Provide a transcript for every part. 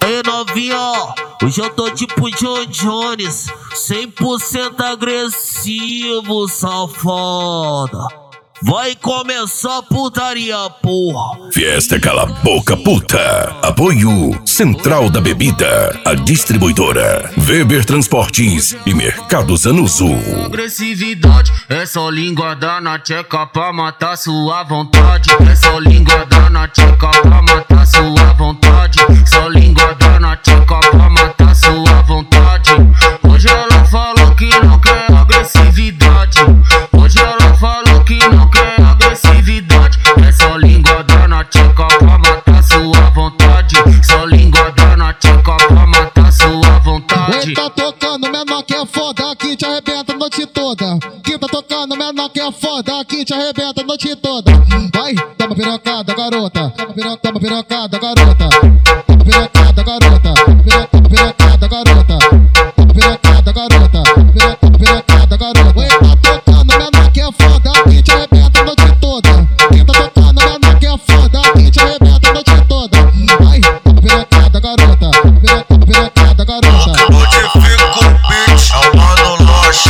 Aí novinha, hoje eu tô tipo John Jones, 100% agressivo, safada. Vai começar a putaria, porra. Fiesta Cala Boca Puta. Apoio Central da Bebida, a distribuidora Weber Transportes e Mercado Zanuso. Agressividade é só língua na tcheca pra matar sua vontade. É só língua na tcheca pra matar sua vontade. Só língua na tcheca pra matar sua vontade. Hoje ela falou que não quer agressividade. Hoje ela falou que não quer agressividade. É só língua na tcheca pra matar sua vontade. Só língua na tcheca pra matar sua vontade. Tá tocando menor que é foda, aqui te arrebenta a noite toda. Que tá tocando menor que é foda, aqui te arrebenta a noite toda. Vai, dá uma pirocada, garota. Dá uma pirocada, garota. Dá uma pirocada, garota. Dá uma pirocada, garota. Dá uma pirocada, garota. Dá uma pirocada, garota. Oi, tá tocando menor que é foda, aqui te arrebenta a noite toda. Que tá tocando menor que é foda, aqui te arrebenta a noite toda. Vai, dá uma pirocada, garota. Dá uma pirocada, garota. Modifica o beat, é o Mano Loche.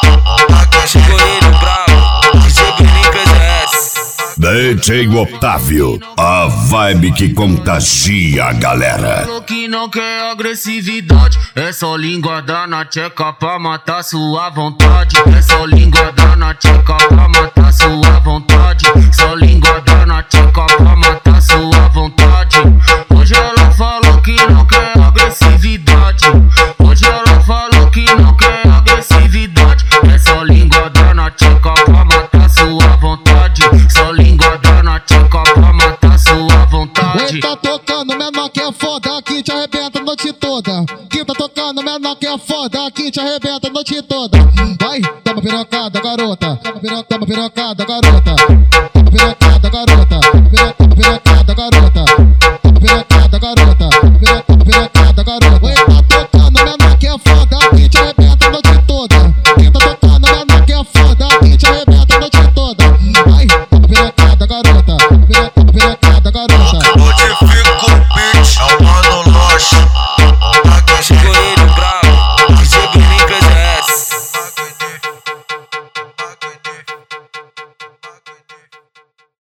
Chegou ele, bravo, DJ Bruninho PZS. DJ Otávio, a vibe que contagia a galera. Falou que não quer agressividade. É só língua na tcheca pra matar sua vontade. É só língua na tcheca pra matar sua vontade. Só língua na tcheca pra matar sua vontade. Hoje ela falou que não quer agressividade. Hoje ela falou que não quer agressividade. É só língua na tcheca pra matar sua vontade. Só língua na tcheca pra matar sua vontade. Oi, tá tocando menor que é foda, aqui te arrebenta a noite toda. Que tá tocando menor que é foda, aqui te arrebenta a noite toda. Vai, dá uma pirocada, garota. Dá uma pirocada, garota. Dá uma pirocada, garota.